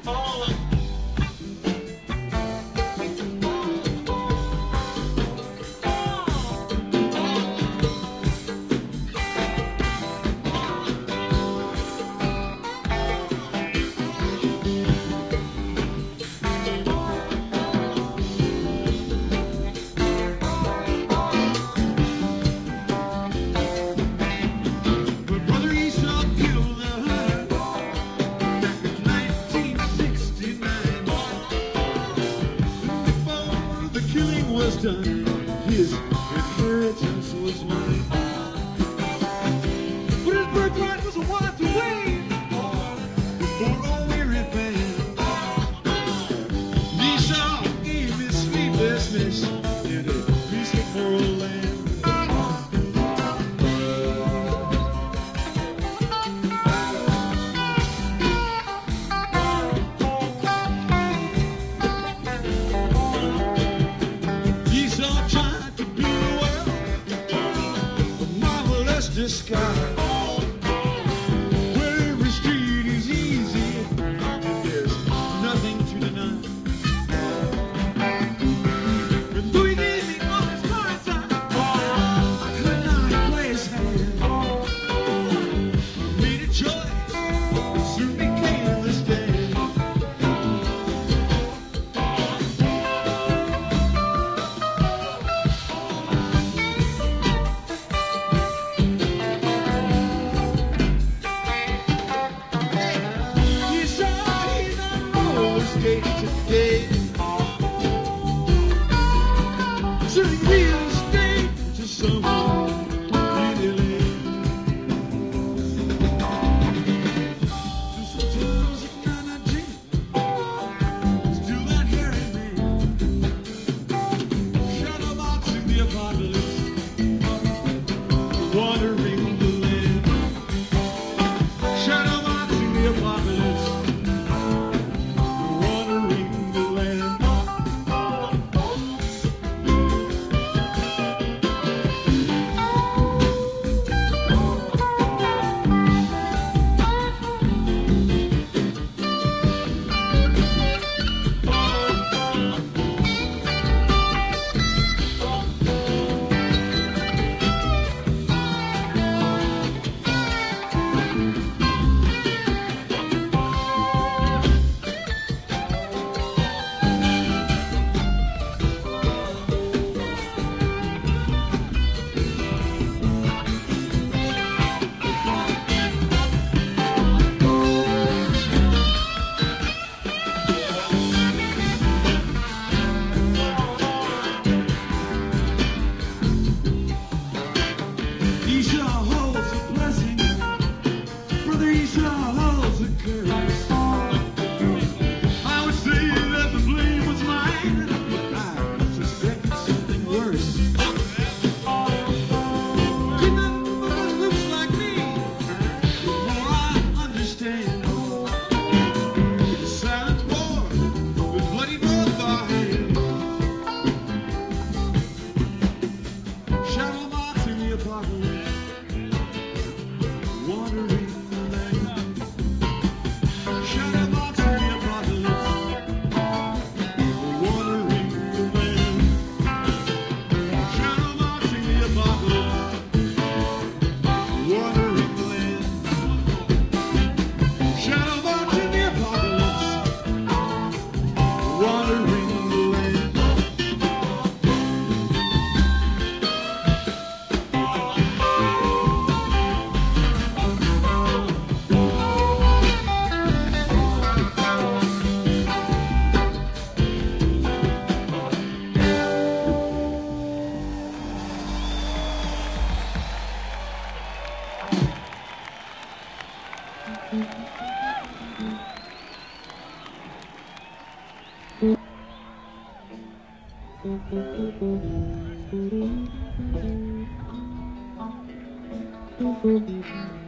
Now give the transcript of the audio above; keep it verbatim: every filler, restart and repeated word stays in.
Was done, his inheritance was mine. But his birthright was wiped away for a weary band. Esau gave his sleeplessness in a peaceful land. Disguise. Where every street is easy and there's nothing to deny. And though he gave me all his cards, I could not play his hand. I made a choice, and soon became the stand. Today, selling real estate to someone really this was a kind of dream. Still that hairy man, shadow boxing the apocalypse, wandering the land, shadow boxing the apocalypse. Esau holds a blessing, brother Esau holds a curse. I would say that the blame was mine, but I suspected something worse. Keep up with what looks like me, the more I understand. It's a silent war with bloody both our hands. Shadow boxing the apocalypse. Wandering the land, shadow boxing the apocalypse. Wandering the land, shadow boxing the apocalypse. Wandering the land, shadow boxing the apocalypse. Wandering the land. Thank you.